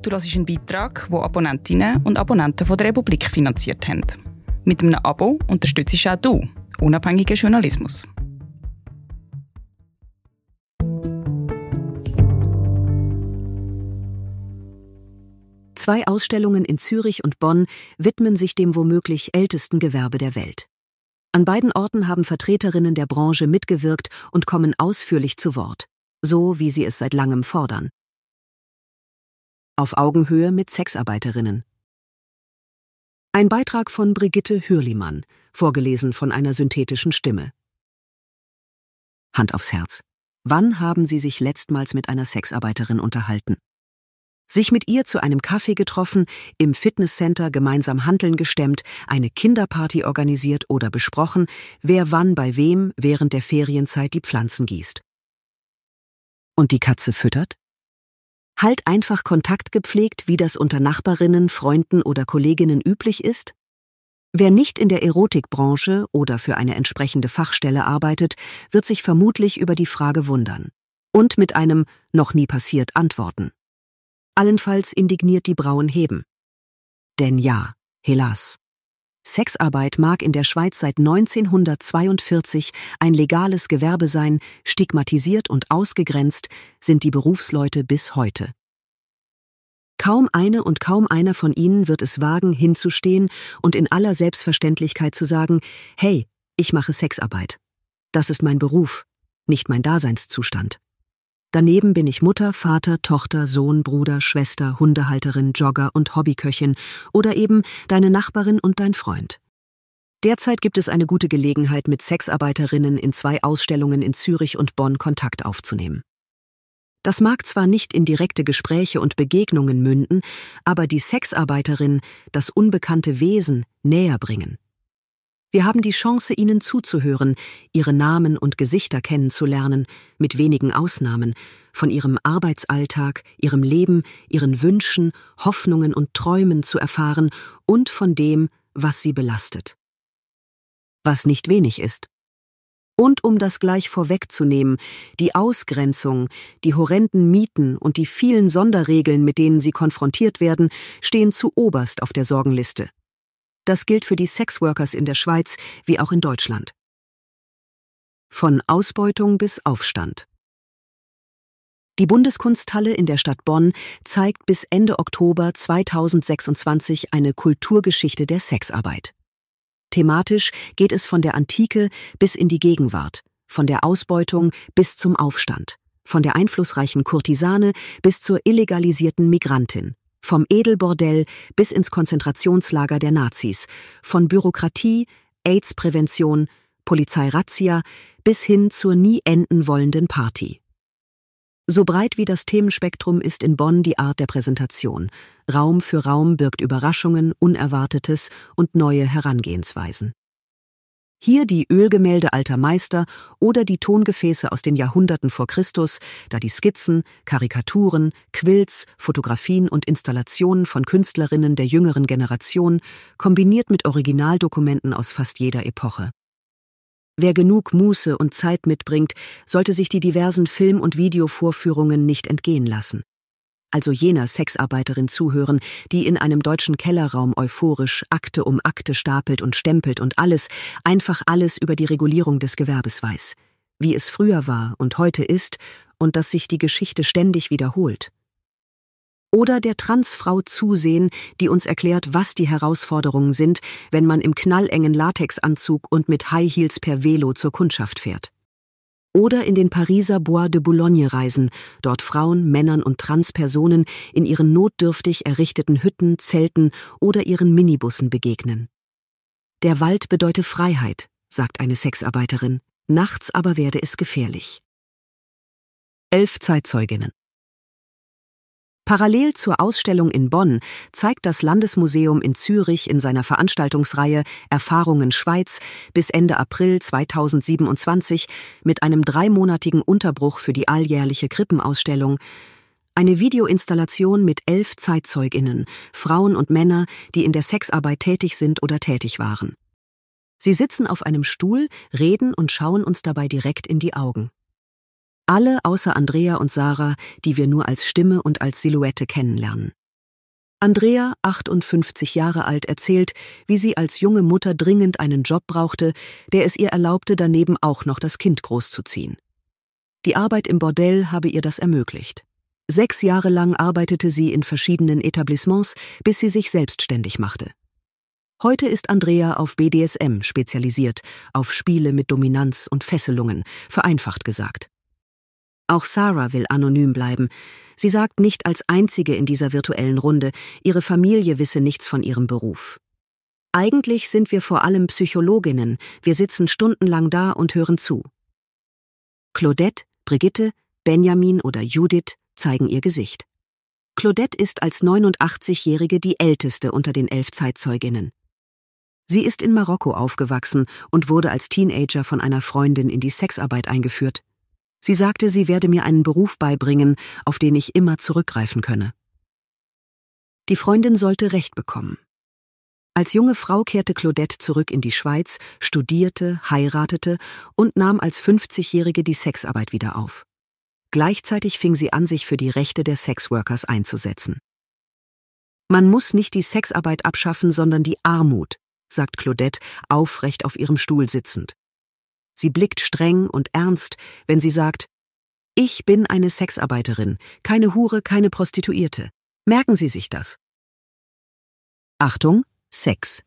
Du hörst einen Beitrag, den Abonnentinnen und Abonnenten von der Republik finanziert haben. Mit einem Abo unterstützt auch du unabhängigen Journalismus. Zwei Ausstellungen in Zürich und Bonn widmen sich dem womöglich ältesten Gewerbe der Welt. An beiden Orten haben Vertreterinnen der Branche mitgewirkt und kommen ausführlich zu Wort, so wie sie es seit langem fordern. Auf Augenhöhe mit Sexarbeiterinnen. Ein Beitrag von Brigitte Hürlimann, vorgelesen von einer synthetischen Stimme. Hand aufs Herz. Wann haben Sie sich letztmals mit einer Sexarbeiterin unterhalten? Sich mit ihr zu einem Kaffee getroffen, im Fitnesscenter gemeinsam Hanteln gestemmt, eine Kinderparty organisiert oder besprochen, wer wann bei wem während der Ferienzeit die Pflanzen gießt. Und die Katze füttert? Halt einfach Kontakt gepflegt, wie das unter Nachbarinnen, Freunden oder Kolleginnen üblich ist? Wer nicht in der Erotikbranche oder für eine entsprechende Fachstelle arbeitet, wird sich vermutlich über die Frage wundern und mit einem „noch nie passiert" antworten. Allenfalls indigniert die Brauen heben. Denn ja, hélas. Sexarbeit mag in der Schweiz seit 1942 ein legales Gewerbe sein, stigmatisiert und ausgegrenzt sind die Berufsleute bis heute. Kaum eine und kaum einer von ihnen wird es wagen, hinzustehen und in aller Selbstverständlichkeit zu sagen: Hey, ich mache Sexarbeit. Das ist mein Beruf, nicht mein Daseinszustand. Daneben bin ich Mutter, Vater, Tochter, Sohn, Bruder, Schwester, Hundehalterin, Jogger und Hobbyköchin oder eben deine Nachbarin und dein Freund. Derzeit gibt es eine gute Gelegenheit, mit Sexarbeiterinnen in 2 Ausstellungen in Zürich und Bonn Kontakt aufzunehmen. Das mag zwar nicht in direkte Gespräche und Begegnungen münden, aber die Sexarbeiterin, das unbekannte Wesen, näher bringen. Wir haben die Chance, ihnen zuzuhören, ihre Namen und Gesichter kennenzulernen, mit wenigen Ausnahmen, von ihrem Arbeitsalltag, ihrem Leben, ihren Wünschen, Hoffnungen und Träumen zu erfahren und von dem, was sie belastet. Was nicht wenig ist. Und um das gleich vorwegzunehmen, die Ausgrenzung, die horrenden Mieten und die vielen Sonderregeln, mit denen sie konfrontiert werden, stehen zuoberst auf der Sorgenliste. Das gilt für die Sexworkers in der Schweiz wie auch in Deutschland. Von Ausbeutung bis Aufstand. Die Bundeskunsthalle in der Stadt Bonn zeigt bis Ende Oktober 2026 eine Kulturgeschichte der Sexarbeit. Thematisch geht es von der Antike bis in die Gegenwart, von der Ausbeutung bis zum Aufstand, von der einflussreichen Kurtisane bis zur illegalisierten Migrantin. Vom Edelbordell bis ins Konzentrationslager der Nazis, von Bürokratie, AIDS-Prävention, Polizeirazzia bis hin zur nie enden wollenden Party. So breit wie das Themenspektrum ist in Bonn die Art der Präsentation. Raum für Raum birgt Überraschungen, Unerwartetes und neue Herangehensweisen. Hier die Ölgemälde alter Meister oder die Tongefäße aus den Jahrhunderten vor Christus, da die Skizzen, Karikaturen, Quills, Fotografien und Installationen von Künstlerinnen der jüngeren Generation, kombiniert mit Originaldokumenten aus fast jeder Epoche. Wer genug Muße und Zeit mitbringt, sollte sich die diversen Film- und Videovorführungen nicht entgehen lassen. Also jener Sexarbeiterin zuhören, die in einem deutschen Kellerraum euphorisch Akte um Akte stapelt und stempelt und einfach alles über die Regulierung des Gewerbes weiß, wie es früher war und heute ist und dass sich die Geschichte ständig wiederholt. Oder der Transfrau zusehen, die uns erklärt, was die Herausforderungen sind, wenn man im knallengen Latexanzug und mit High Heels per Velo zur Kundschaft fährt. Oder in den Pariser Bois de Boulogne reisen, dort Frauen, Männern und Transpersonen in ihren notdürftig errichteten Hütten, Zelten oder ihren Minibussen begegnen. Der Wald bedeute Freiheit, sagt eine Sexarbeiterin, nachts aber werde es gefährlich. 11 Zeitzeuginnen. Parallel zur Ausstellung in Bonn zeigt das Landesmuseum in Zürich in seiner Veranstaltungsreihe Erfahrungen Schweiz bis Ende April 2027 mit einem 3-monatigen Unterbruch für die alljährliche Krippenausstellung eine Videoinstallation mit 11 ZeitzeugInnen, Frauen und Männer, die in der Sexarbeit tätig sind oder tätig waren. Sie sitzen auf einem Stuhl, reden und schauen uns dabei direkt in die Augen. Alle außer Andrea und Sarah, die wir nur als Stimme und als Silhouette kennenlernen. Andrea, 58 Jahre alt, erzählt, wie sie als junge Mutter dringend einen Job brauchte, der es ihr erlaubte, daneben auch noch das Kind großzuziehen. Die Arbeit im Bordell habe ihr das ermöglicht. 6 Jahre lang arbeitete sie in verschiedenen Etablissements, bis sie sich selbstständig machte. Heute ist Andrea auf BDSM spezialisiert, auf Spiele mit Dominanz und Fesselungen, vereinfacht gesagt. Auch Sarah will anonym bleiben. Sie sagt nicht als einzige in dieser virtuellen Runde, ihre Familie wisse nichts von ihrem Beruf. Eigentlich sind wir vor allem Psychologinnen, wir sitzen stundenlang da und hören zu. Claudette, Brigitte, Benjamin oder Judith zeigen ihr Gesicht. Claudette ist als 89-Jährige die älteste unter den 11 Zeitzeuginnen. Sie ist in Marokko aufgewachsen und wurde als Teenager von einer Freundin in die Sexarbeit eingeführt. Sie sagte, sie werde mir einen Beruf beibringen, auf den ich immer zurückgreifen könne. Die Freundin sollte Recht bekommen. Als junge Frau kehrte Claudette zurück in die Schweiz, studierte, heiratete und nahm als 50-Jährige die Sexarbeit wieder auf. Gleichzeitig fing sie an, sich für die Rechte der Sexworkers einzusetzen. Man muss nicht die Sexarbeit abschaffen, sondern die Armut, sagt Claudette, aufrecht auf ihrem Stuhl sitzend. Sie blickt streng und ernst, wenn sie sagt: Ich bin eine Sexarbeiterin, keine Hure, keine Prostituierte. Merken Sie sich das. Achtung, Sex.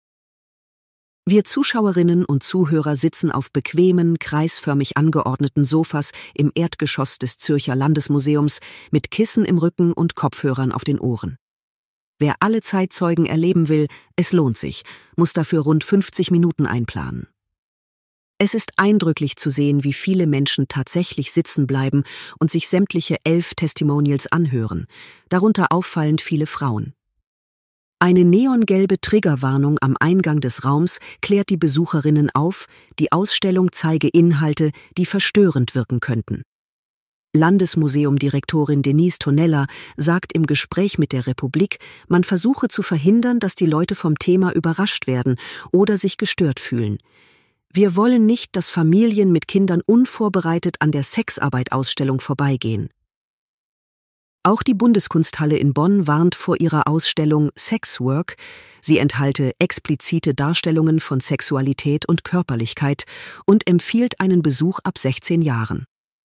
Wir Zuschauerinnen und Zuhörer sitzen auf bequemen, kreisförmig angeordneten Sofas im Erdgeschoss des Zürcher Landesmuseums mit Kissen im Rücken und Kopfhörern auf den Ohren. Wer alle Zeitzeugen erleben will, es lohnt sich, muss dafür rund 50 Minuten einplanen. Es ist eindrücklich zu sehen, wie viele Menschen tatsächlich sitzen bleiben und sich sämtliche 11 Testimonials anhören, darunter auffallend viele Frauen. Eine neongelbe Triggerwarnung am Eingang des Raums klärt die Besucherinnen auf, die Ausstellung zeige Inhalte, die verstörend wirken könnten. Landesmuseumdirektorin Denise Tonella sagt im Gespräch mit der Republik, man versuche zu verhindern, dass die Leute vom Thema überrascht werden oder sich gestört fühlen. Wir wollen nicht, dass Familien mit Kindern unvorbereitet an der Sexarbeit-Ausstellung vorbeigehen. Auch die Bundeskunsthalle in Bonn warnt vor ihrer Ausstellung Sexwork. Sie enthalte explizite Darstellungen von Sexualität und Körperlichkeit und empfiehlt einen Besuch ab 16 Jahren.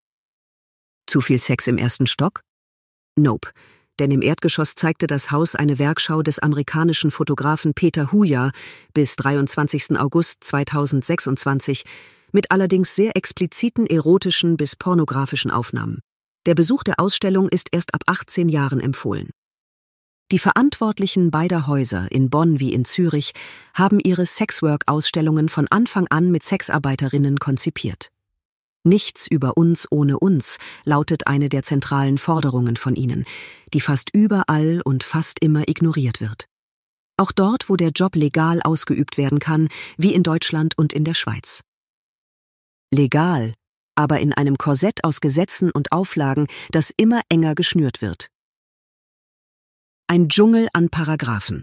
Zu viel Sex im 1. Stock? Nope. Denn im Erdgeschoss zeigte das Haus eine Werkschau des amerikanischen Fotografen Peter Huja bis 23. August 2026 mit allerdings sehr expliziten erotischen bis pornografischen Aufnahmen. Der Besuch der Ausstellung ist erst ab 18 Jahren empfohlen. Die Verantwortlichen beider Häuser in Bonn wie in Zürich haben ihre Sexwork-Ausstellungen von Anfang an mit Sexarbeiterinnen konzipiert. Nichts über uns ohne uns lautet eine der zentralen Forderungen von ihnen, die fast überall und fast immer ignoriert wird. Auch dort, wo der Job legal ausgeübt werden kann, wie in Deutschland und in der Schweiz. Legal, aber in einem Korsett aus Gesetzen und Auflagen, das immer enger geschnürt wird. Ein Dschungel an Paragraphen.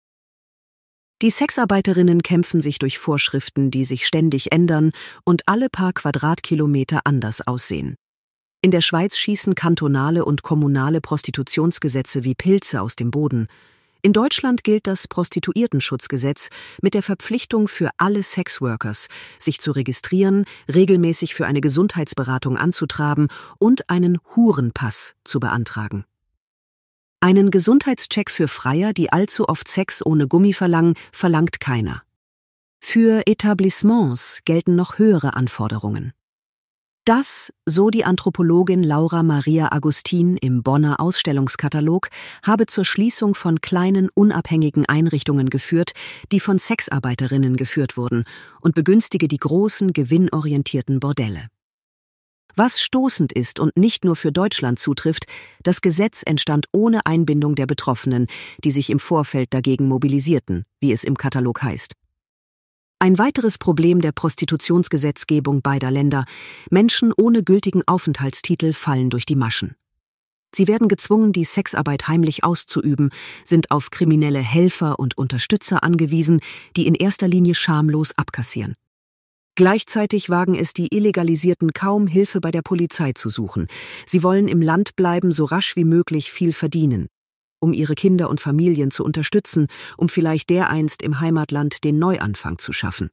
Die Sexarbeiterinnen kämpfen sich durch Vorschriften, die sich ständig ändern und alle paar Quadratkilometer anders aussehen. In der Schweiz schießen kantonale und kommunale Prostitutionsgesetze wie Pilze aus dem Boden. In Deutschland gilt das Prostituiertenschutzgesetz mit der Verpflichtung für alle Sexworkers, sich zu registrieren, regelmäßig für eine Gesundheitsberatung anzutraben und einen Hurenpass zu beantragen. Einen Gesundheitscheck für Freier, die allzu oft Sex ohne Gummi verlangen, verlangt keiner. Für Etablissements gelten noch höhere Anforderungen. Das, so die Anthropologin Laura Maria Agustin im Bonner Ausstellungskatalog, habe zur Schließung von kleinen, unabhängigen Einrichtungen geführt, die von Sexarbeiterinnen geführt wurden, und begünstige die großen, gewinnorientierten Bordelle. Was stoßend ist und nicht nur für Deutschland zutrifft, das Gesetz entstand ohne Einbindung der Betroffenen, die sich im Vorfeld dagegen mobilisierten, wie es im Katalog heißt. Ein weiteres Problem der Prostitutionsgesetzgebung beider Länder: Menschen ohne gültigen Aufenthaltstitel fallen durch die Maschen. Sie werden gezwungen, die Sexarbeit heimlich auszuüben, sind auf kriminelle Helfer und Unterstützer angewiesen, die in erster Linie schamlos abkassieren. Gleichzeitig wagen es die Illegalisierten kaum, Hilfe bei der Polizei zu suchen. Sie wollen im Land bleiben, so rasch wie möglich viel verdienen. um ihre Kinder und Familien zu unterstützen, um vielleicht dereinst im Heimatland den Neuanfang zu schaffen.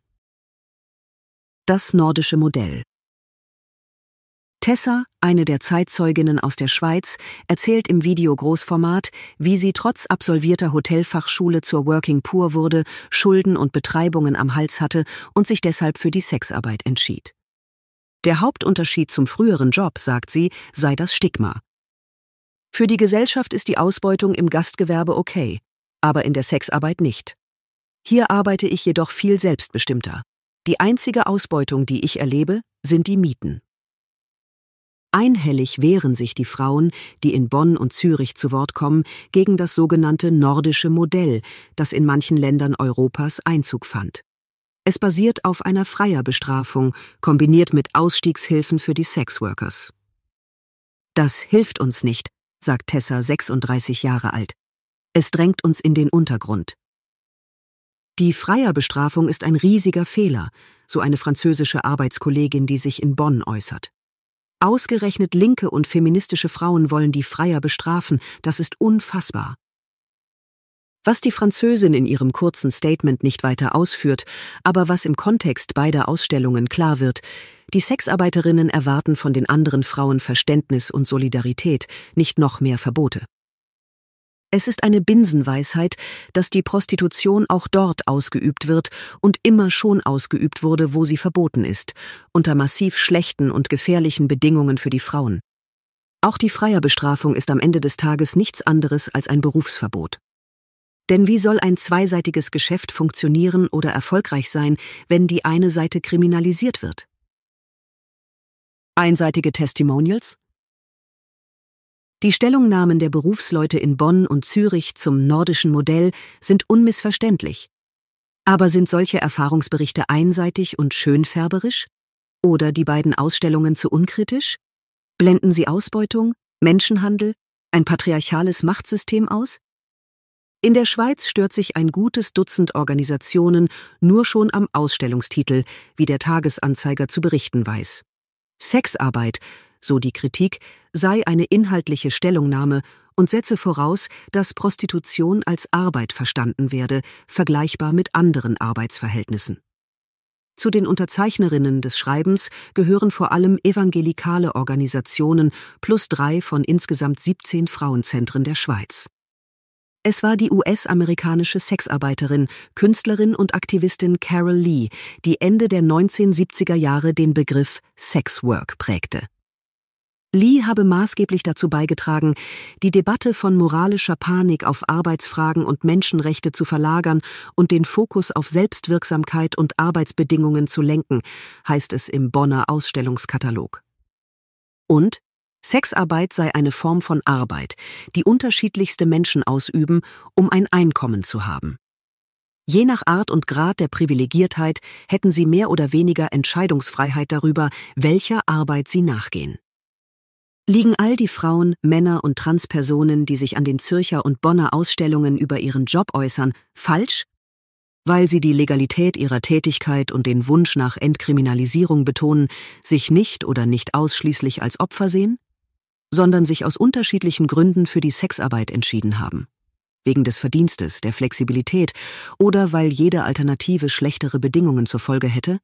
Das nordische Modell. Tessa, eine der Zeitzeuginnen aus der Schweiz, erzählt im Video Großformat, wie sie trotz absolvierter Hotelfachschule zur Working Poor wurde, Schulden und Betreibungen am Hals hatte und sich deshalb für die Sexarbeit entschied. Der Hauptunterschied zum früheren Job, sagt sie, sei das Stigma. Für die Gesellschaft ist die Ausbeutung im Gastgewerbe okay, aber in der Sexarbeit nicht. Hier arbeite ich jedoch viel selbstbestimmter. Die einzige Ausbeutung, die ich erlebe, sind die Mieten. Einhellig wehren sich die Frauen, die in Bonn und Zürich zu Wort kommen, gegen das sogenannte nordische Modell, das in manchen Ländern Europas Einzug fand. Es basiert auf einer Freierbestrafung, kombiniert mit Ausstiegshilfen für die Sexworkers. Das hilft uns nicht, sagt Tessa, 36 Jahre alt. Es drängt uns in den Untergrund. Die Freierbestrafung ist ein riesiger Fehler, so eine französische Arbeitskollegin, die sich in Bonn äußert. Ausgerechnet linke und feministische Frauen wollen die Freier bestrafen, das ist unfassbar. Was die Französin in ihrem kurzen Statement nicht weiter ausführt, aber was im Kontext beider Ausstellungen klar wird: Die Sexarbeiterinnen erwarten von den anderen Frauen Verständnis und Solidarität, nicht noch mehr Verbote. Es ist eine Binsenweisheit, dass die Prostitution auch dort ausgeübt wird und immer schon ausgeübt wurde, wo sie verboten ist, unter massiv schlechten und gefährlichen Bedingungen für die Frauen. Auch die Freierbestrafung ist am Ende des Tages nichts anderes als ein Berufsverbot. Denn wie soll ein zweiseitiges Geschäft funktionieren oder erfolgreich sein, wenn die eine Seite kriminalisiert wird? Einseitige Testimonials? Die Stellungnahmen der Berufsleute in Bonn und Zürich zum nordischen Modell sind unmissverständlich. Aber sind solche Erfahrungsberichte einseitig und schönfärberisch? Oder die beiden Ausstellungen zu unkritisch? Blenden sie Ausbeutung, Menschenhandel, ein patriarchales Machtsystem aus? In der Schweiz stört sich ein gutes Dutzend Organisationen nur schon am Ausstellungstitel, wie der Tagesanzeiger zu berichten weiß. Sexarbeit, so die Kritik, sei eine inhaltliche Stellungnahme und setze voraus, dass Prostitution als Arbeit verstanden werde, vergleichbar mit anderen Arbeitsverhältnissen. Zu den Unterzeichnerinnen des Schreibens gehören vor allem evangelikale Organisationen plus 3 von insgesamt 17 Frauenzentren der Schweiz. Es war die US-amerikanische Sexarbeiterin, Künstlerin und Aktivistin Carol Lee, die Ende der 1970er Jahre den Begriff Sexwork prägte. Lee habe maßgeblich dazu beigetragen, die Debatte von moralischer Panik auf Arbeitsfragen und Menschenrechte zu verlagern und den Fokus auf Selbstwirksamkeit und Arbeitsbedingungen zu lenken, heißt es im Bonner Ausstellungskatalog. Und Sexarbeit sei eine Form von Arbeit, die unterschiedlichste Menschen ausüben, um ein Einkommen zu haben. Je nach Art und Grad der Privilegiertheit hätten sie mehr oder weniger Entscheidungsfreiheit darüber, welcher Arbeit sie nachgehen. Liegen all die Frauen, Männer und Transpersonen, die sich an den Zürcher und Bonner Ausstellungen über ihren Job äußern, falsch? Weil sie die Legalität ihrer Tätigkeit und den Wunsch nach Entkriminalisierung betonen, sich nicht oder nicht ausschließlich als Opfer sehen? Sondern sich aus unterschiedlichen Gründen für die Sexarbeit entschieden haben. Wegen des Verdienstes, der Flexibilität oder weil jede Alternative schlechtere Bedingungen zur Folge hätte?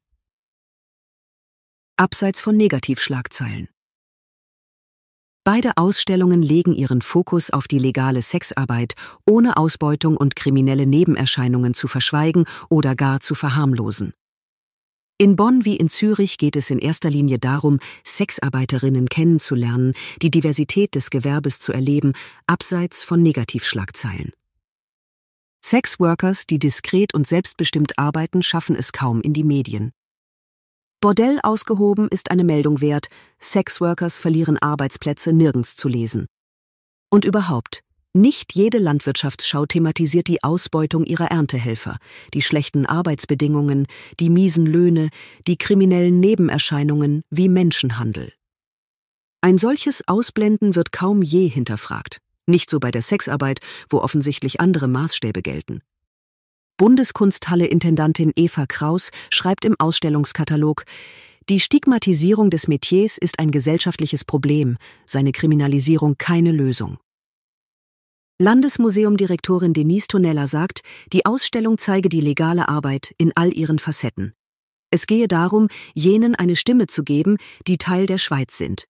Abseits von Negativschlagzeilen. Beide Ausstellungen legen ihren Fokus auf die legale Sexarbeit, ohne Ausbeutung und kriminelle Nebenerscheinungen zu verschweigen oder gar zu verharmlosen. In Bonn wie in Zürich geht es in erster Linie darum, Sexarbeiterinnen kennenzulernen, die Diversität des Gewerbes zu erleben, abseits von Negativschlagzeilen. Sexworkers, die diskret und selbstbestimmt arbeiten, schaffen es kaum in die Medien. Bordell ausgehoben ist eine Meldung wert, Sexworkers verlieren Arbeitsplätze nirgends zu lesen. Und überhaupt, nicht jede Landwirtschaftsschau thematisiert die Ausbeutung ihrer Erntehelfer, die schlechten Arbeitsbedingungen, die miesen Löhne, die kriminellen Nebenerscheinungen wie Menschenhandel. Ein solches Ausblenden wird kaum je hinterfragt, nicht so bei der Sexarbeit, wo offensichtlich andere Maßstäbe gelten. Bundeskunsthalle-Intendantin Eva Kraus schreibt im Ausstellungskatalog: Die Stigmatisierung des Metiers ist ein gesellschaftliches Problem, seine Kriminalisierung keine Lösung. Landesmuseumdirektorin Denise Tonella sagt, die Ausstellung zeige die legale Arbeit in all ihren Facetten. Es gehe darum, jenen eine Stimme zu geben, die Teil der Schweiz sind.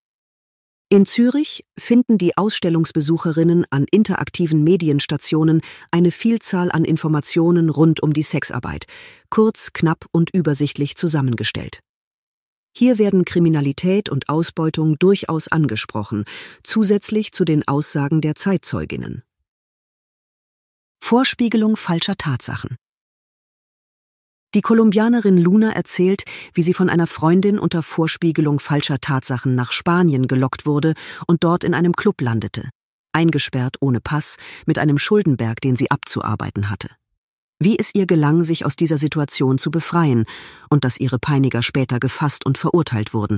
In Zürich finden die Ausstellungsbesucherinnen an interaktiven Medienstationen eine Vielzahl an Informationen rund um die Sexarbeit, kurz, knapp und übersichtlich zusammengestellt. Hier werden Kriminalität und Ausbeutung durchaus angesprochen, zusätzlich zu den Aussagen der Zeitzeuginnen. Vorspiegelung falscher Tatsachen. Die Kolumbianerin Luna erzählt, wie sie von einer Freundin unter Vorspiegelung falscher Tatsachen nach Spanien gelockt wurde und dort in einem Club landete, eingesperrt ohne Pass, mit einem Schuldenberg, den sie abzuarbeiten hatte. Wie es ihr gelang, sich aus dieser Situation zu befreien und dass ihre Peiniger später gefasst und verurteilt wurden.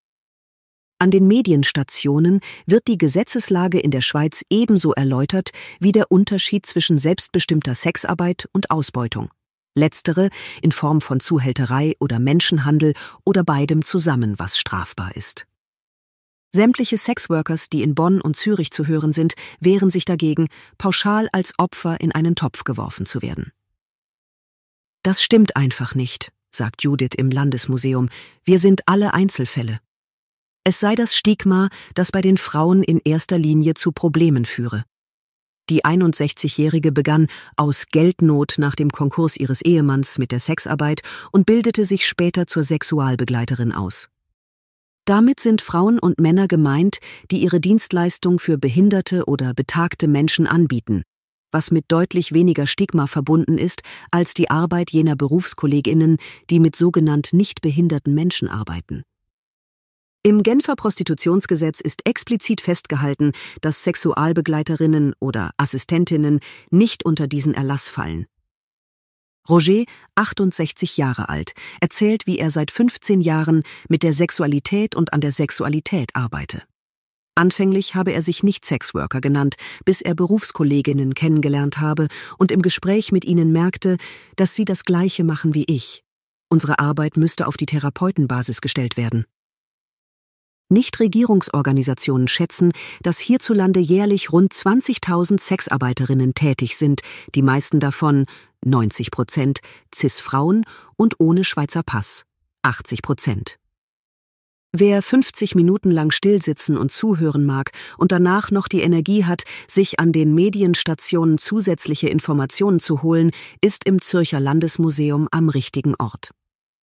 An den Medienstationen wird die Gesetzeslage in der Schweiz ebenso erläutert wie der Unterschied zwischen selbstbestimmter Sexarbeit und Ausbeutung. Letztere in Form von Zuhälterei oder Menschenhandel oder beidem zusammen, was strafbar ist. Sämtliche Sexworkers, die in Bonn und Zürich zu hören sind, wehren sich dagegen, pauschal als Opfer in einen Topf geworfen zu werden. Das stimmt einfach nicht, sagt Judith im Landesmuseum. Wir sind alle Einzelfälle. Es sei das Stigma, das bei den Frauen in erster Linie zu Problemen führe. Die 61-Jährige begann aus Geldnot nach dem Konkurs ihres Ehemanns mit der Sexarbeit und bildete sich später zur Sexualbegleiterin aus. Damit sind Frauen und Männer gemeint, die ihre Dienstleistung für behinderte oder betagte Menschen anbieten, was mit deutlich weniger Stigma verbunden ist als die Arbeit jener BerufskollegInnen, die mit sogenannt nicht behinderten Menschen arbeiten. Im Genfer Prostitutionsgesetz ist explizit festgehalten, dass Sexualbegleiterinnen oder Assistentinnen nicht unter diesen Erlass fallen. Roger, 68 Jahre alt, erzählt, wie er seit 15 Jahren mit der Sexualität und an der Sexualität arbeite. Anfänglich habe er sich nicht Sexworker genannt, bis er Berufskolleginnen kennengelernt habe und im Gespräch mit ihnen merkte, dass sie das Gleiche machen wie ich. Unsere Arbeit müsste auf die Therapeutenbasis gestellt werden. Nichtregierungsorganisationen schätzen, dass hierzulande jährlich rund 20.000 Sexarbeiterinnen tätig sind, die meisten davon, 90%, Cis-Frauen und ohne Schweizer Pass, 80%. Wer 50 Minuten lang stillsitzen und zuhören mag und danach noch die Energie hat, sich an den Medienstationen zusätzliche Informationen zu holen, ist im Zürcher Landesmuseum am richtigen Ort.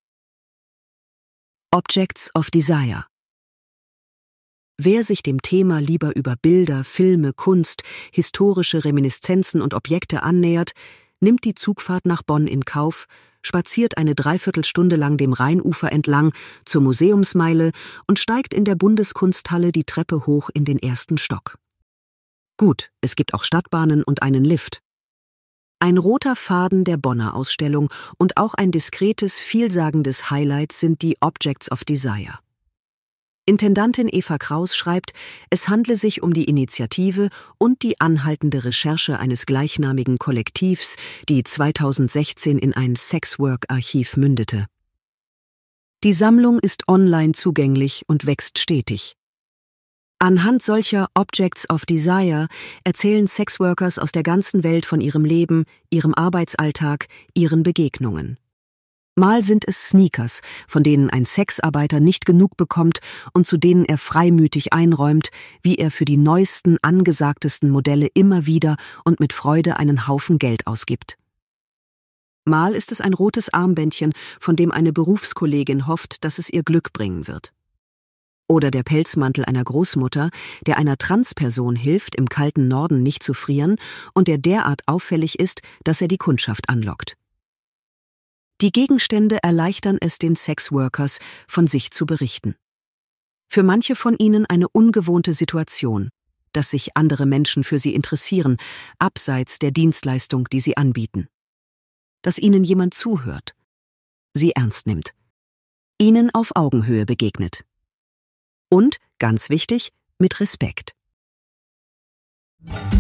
Objects of Desire. Wer sich dem Thema lieber über Bilder, Filme, Kunst, historische Reminiszenzen und Objekte annähert, nimmt die Zugfahrt nach Bonn in Kauf, spaziert eine Dreiviertelstunde lang dem Rheinufer entlang zur Museumsmeile und steigt in der Bundeskunsthalle die Treppe hoch in den ersten Stock. Gut, es gibt auch Stadtbahnen und einen Lift. Ein roter Faden der Bonner Ausstellung und auch ein diskretes, vielsagendes Highlight sind die Objects of Desire. Intendantin Eva Kraus schreibt, es handle sich um die Initiative und die anhaltende Recherche eines gleichnamigen Kollektivs, die 2016 in ein Sexwork-Archiv mündete. Die Sammlung ist online zugänglich und wächst stetig. Anhand solcher Objects of Desire erzählen Sexworkers aus der ganzen Welt von ihrem Leben, ihrem Arbeitsalltag, ihren Begegnungen. Mal sind es Sneakers, von denen ein Sexarbeiter nicht genug bekommt und zu denen er freimütig einräumt, wie er für die neuesten, angesagtesten Modelle immer wieder und mit Freude einen Haufen Geld ausgibt. Mal ist es ein rotes Armbändchen, von dem eine Berufskollegin hofft, dass es ihr Glück bringen wird. Oder der Pelzmantel einer Großmutter, der einer Transperson hilft, im kalten Norden nicht zu frieren und der derart auffällig ist, dass er die Kundschaft anlockt. Die Gegenstände erleichtern es den Sexworkers, von sich zu berichten. Für manche von ihnen eine ungewohnte Situation, dass sich andere Menschen für sie interessieren, abseits der Dienstleistung, die sie anbieten. Dass ihnen jemand zuhört, sie ernst nimmt, ihnen auf Augenhöhe begegnet. Und, ganz wichtig, mit Respekt.